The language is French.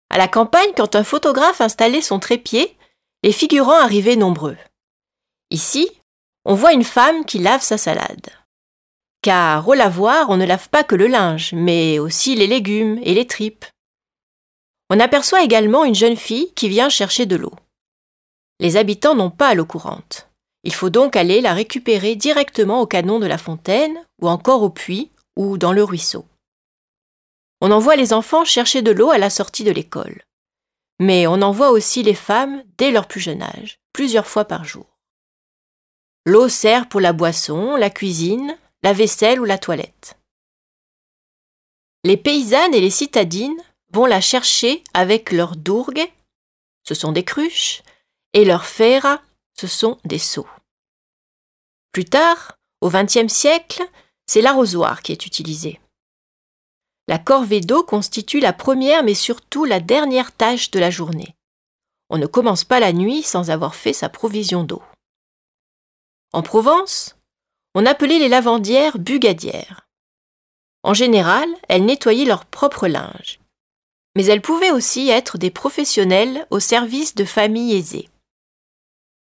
À la campagne, quand un photographe installait son trépied, les figurants arrivaient nombreux. Ici, on voit une femme qui lave sa salade. Car au lavoir, on ne lave pas que le linge, mais aussi les légumes et les tripes. On aperçoit également une jeune fille qui vient chercher de l'eau. Les habitants n'ont pas l'eau courante. Il faut donc aller la récupérer directement au canon de la fontaine, ou encore au puits, ou dans le ruisseau. On envoie les enfants chercher de l'eau à la sortie de l'école. Mais on envoie aussi les femmes dès leur plus jeune âge, plusieurs fois par jour. L'eau sert pour la boisson, la cuisine, la vaisselle ou la toilette. Les paysannes et les citadines vont la chercher avec leurs dourgues, ce sont des cruches, et leurs fera, ce sont des seaux. Plus tard, au XXe siècle, c'est l'arrosoir qui est utilisé. La corvée d'eau constitue la première mais surtout la dernière tâche de la journée. On ne commence pas la nuit sans avoir fait sa provision d'eau. En Provence, on appelait les lavandières bugadières. En général, elles nettoyaient leur propre linge. Mais elles pouvaient aussi être des professionnels au service de familles aisées.